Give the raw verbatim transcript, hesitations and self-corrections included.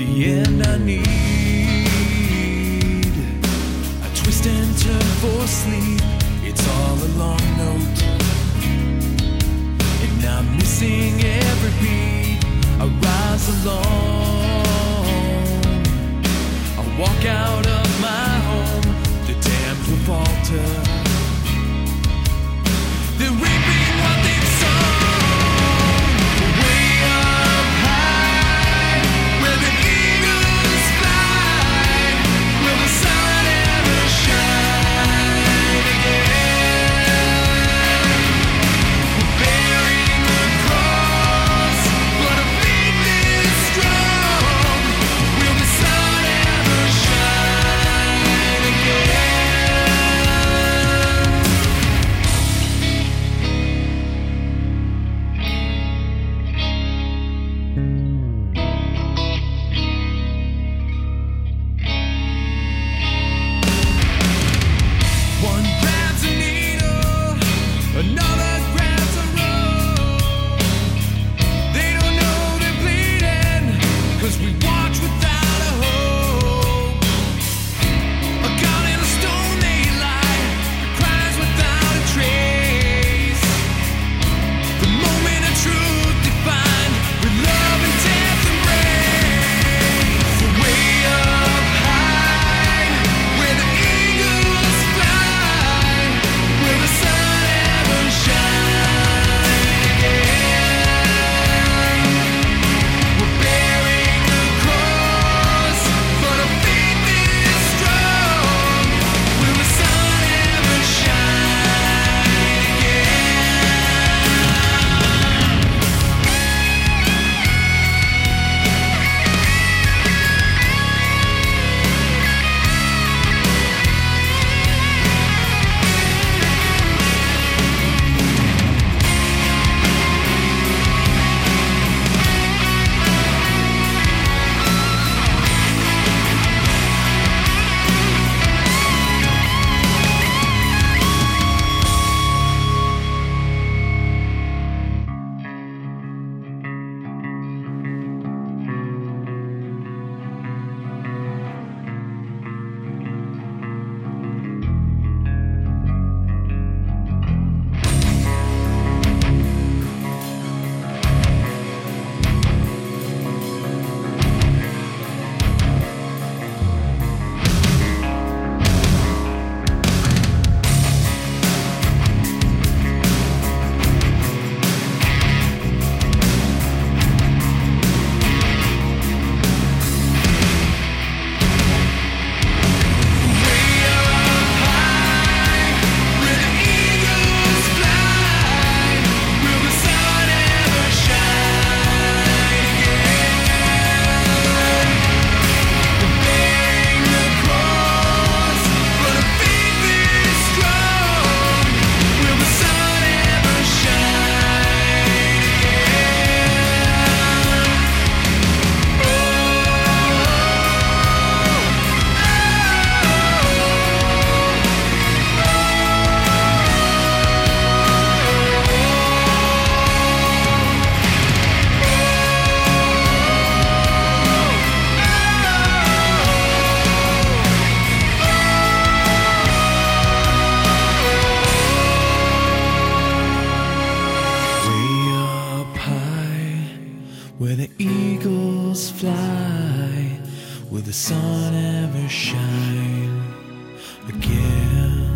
the end I need. I twist and turn for sleep. It's all a long note, and I'm missing every beat. I rise alone. I walk out of my home. The damned will falter. They're reaping what they've sown. Way up high, where the eagles fly, will the sun ever shine again? We're bearing the cross, but our faith is strong. Will the sun ever shine again? One grabs a needle, another grabs a rope. They don't know they're bleeding, 'cause we watch without a hope. A gun and a stone they lie, the cries without a trace. The moment of truth defined with love and death embrace. Way up high, where the eagles fly, will the sun ever shine again? We're bearing the cross, but our faith is strong. Will the sun ever shine again? Way up high, where the eagles fly, will the sun ever shine again?